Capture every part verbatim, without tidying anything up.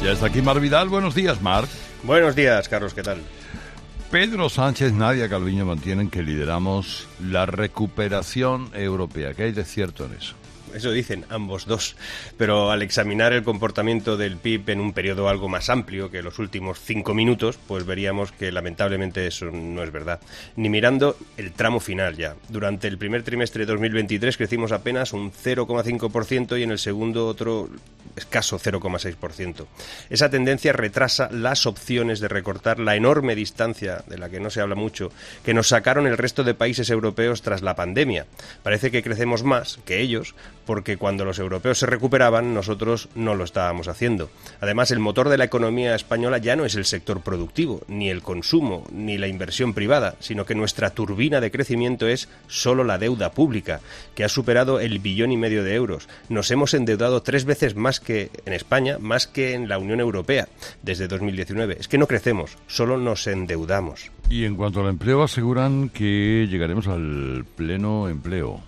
Ya está aquí Marc Vidal. Buenos días, Marc. Buenos días, Carlos, ¿qué tal? Pedro Sánchez, Nadia Calviño mantienen que lideramos la recuperación europea. ¿Qué hay de cierto en eso? Eso dicen ambos dos, pero al examinar el comportamiento del P I B en un periodo algo más amplio que los últimos cinco minutos, pues veríamos que lamentablemente eso no es verdad. Ni mirando el tramo final ya. Durante el primer trimestre de dos mil veintitrés crecimos apenas un cero coma cinco por ciento y en el segundo otro escaso cero coma seis por ciento. Esa tendencia retrasa las opciones de recortar la enorme distancia, de la que no se habla mucho, que nos sacaron el resto de países europeos tras la pandemia. Parece que crecemos más que ellos, porque cuando los europeos se recuperaban, nosotros no lo estábamos haciendo. Además, el motor de la economía española ya no es el sector productivo, ni el consumo, ni la inversión privada, sino que nuestra turbina de crecimiento es solo la deuda pública, que ha superado el billón y medio de euros. Nos hemos endeudado tres veces más que en España, más que en la Unión Europea, desde dos mil diecinueve. Es que no crecemos, solo nos endeudamos. Y en cuanto al empleo, aseguran que llegaremos al pleno empleo.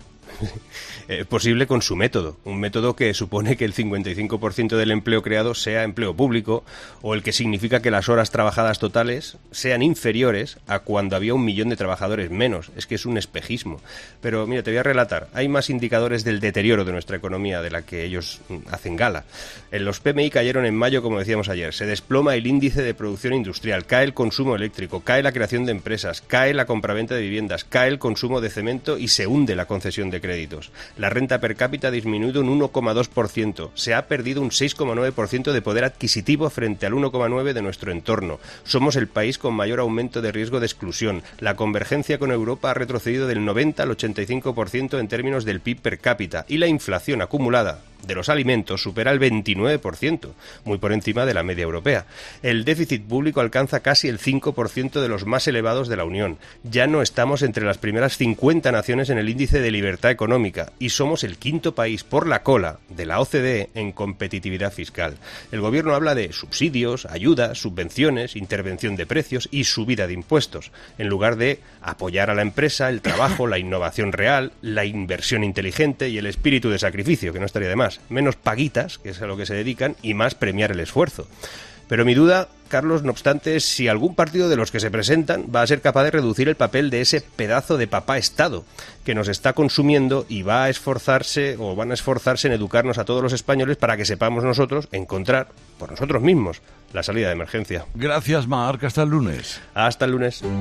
Es posible con su método, un método que supone que el cincuenta y cinco por ciento del empleo creado sea empleo público, o el que significa que las horas trabajadas totales sean inferiores a cuando había un millón de trabajadores menos. Es que es un espejismo. Pero mira, te voy a relatar, hay más indicadores del deterioro de nuestra economía de la que ellos hacen gala. En los P M I cayeron en mayo, como decíamos ayer, se desploma el índice de producción industrial, cae el consumo eléctrico, cae la creación de empresas, cae la compraventa de viviendas, cae el consumo de cemento y se hunde la concesión de créditos. La renta per cápita ha disminuido un uno coma dos por ciento. Se ha perdido un seis coma nueve por ciento de poder adquisitivo frente al uno coma nueve por ciento de nuestro entorno. Somos el país con mayor aumento de riesgo de exclusión. La convergencia con Europa ha retrocedido del noventa al ochenta y cinco por ciento en términos del P I B per cápita. Y la inflación acumulada de los alimentos supera el veintinueve por ciento, muy por encima de la media europea. El déficit público alcanza casi el cinco por ciento de los más elevados de la Unión. Ya no estamos entre las primeras cincuenta naciones en el índice de libertad económica y somos el quinto país por la cola de la O C D E en competitividad fiscal. El gobierno habla de subsidios, ayudas, subvenciones, intervención de precios y subida de impuestos, en lugar de apoyar a la empresa, el trabajo, la innovación real, la inversión inteligente y el espíritu de sacrificio, que no estaría de más. Menos paguitas, que es a lo que se dedican, y más premiar el esfuerzo. Pero mi duda, Carlos, no obstante, es si algún partido de los que se presentan va a ser capaz de reducir el papel de ese pedazo de papá Estado que nos está consumiendo y va a esforzarse o van a esforzarse en educarnos a todos los españoles para que sepamos nosotros encontrar por nosotros mismos la salida de emergencia. Gracias, Marc. Hasta el lunes. Hasta el lunes.